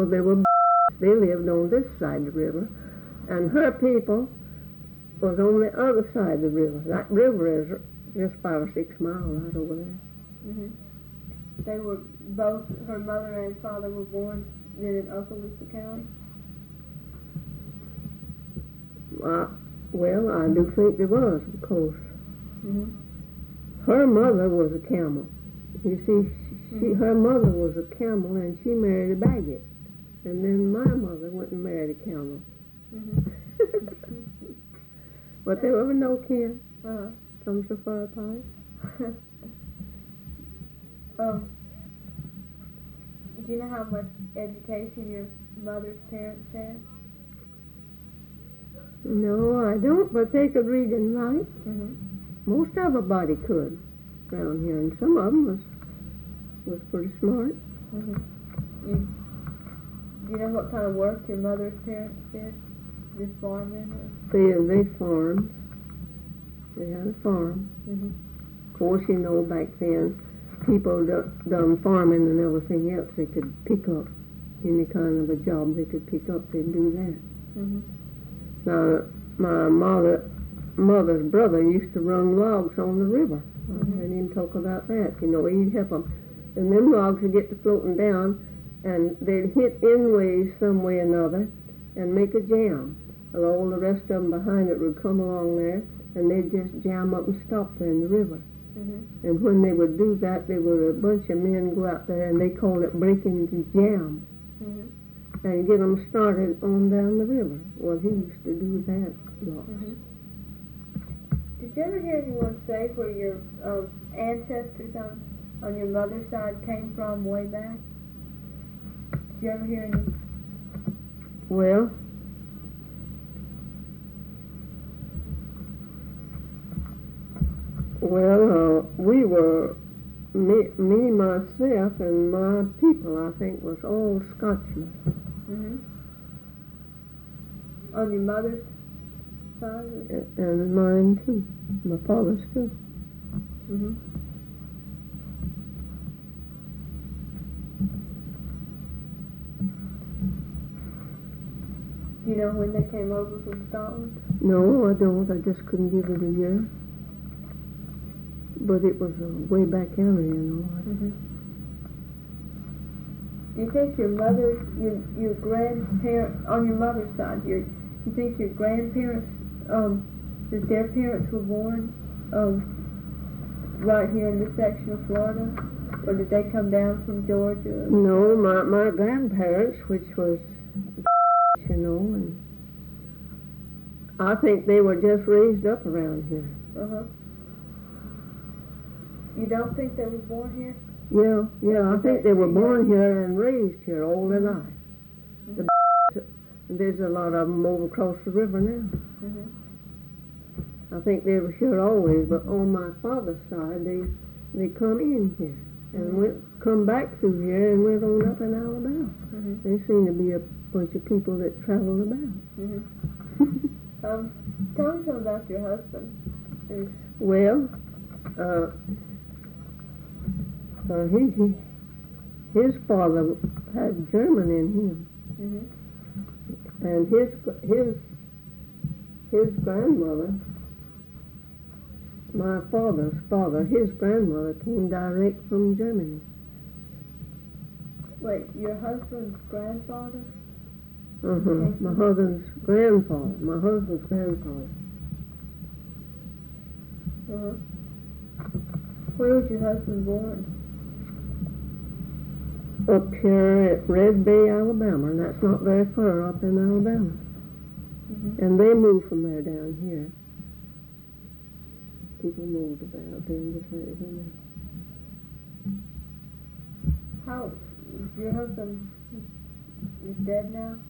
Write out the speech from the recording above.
people, they lived on this side of the river, and her people was on the other side of the river. That river is just 5 or 6 miles right over there. Mm-hmm. They were both, her mother and father were born then in Okaloosa County? Well, I do think there was, because her mother was a camel. You see, her mother was a camel, and she married a Baggett. And then my mother went and married a camel. But there were no kin. Come so far apart. Do you know how much education your mother's parents had? No, I don't, but they could read and write. Most everybody could around here, and some of them was pretty smart. Do you know what kind of work your mother's parents did? Just farming? They farmed. They had a farm. Of course, you know, back then, people done farming and everything else. They could pick up any kind of a job they could pick up. They'd do that. Now, my mother's brother used to run logs on the river. I heard him talk about that. You know, he'd help them. And them logs would get to floating down, and they'd hit endways some way or another and make a jam. And all the rest of them behind it would come along there, and they'd just jam up and stop there in the river. And when they would do that, there were a bunch of men go out there, and they called it breaking the jam, and get them started on down the river. Well, he used to do that lots. Did you ever hear anyone say where your ancestors on your mother's side came from way back? Did you ever hear any? Well, we were, me, myself, and my people, I think, was all Scotchmen. On your mother's side? And mine, too. My father's, too. Do you know when they came over from Scotland? No, I don't. I just couldn't give it a year. But it was way back out here, you know. Do you think your mother, your grandparents, on your mother's side, you think your grandparents, that their parents were born right here in this section of Florida? Or did they come down from Georgia? No, my grandparents, which was, you know, and I think they were just raised up around here. You don't think they were born here? Yeah, I think they were born here and raised here all their life. There's a lot of them over across the river now. I think they were here always, but on my father's side, they come in here and come back through here and went on up in Alabama. There seem to be a bunch of people that travel about. Tell me something about your husband. Well, his father had German in him, and his grandmother, my father's father, his grandmother came direct from Germany. Wait, your husband's grandfather? My husband's grandfather. My husband's grandfather. Where was your husband born? Up here at Red Bay, Alabama, and that's not very far up in Alabama. And they moved from there down here. People moved about there and just right in there. How, your husband is dead now?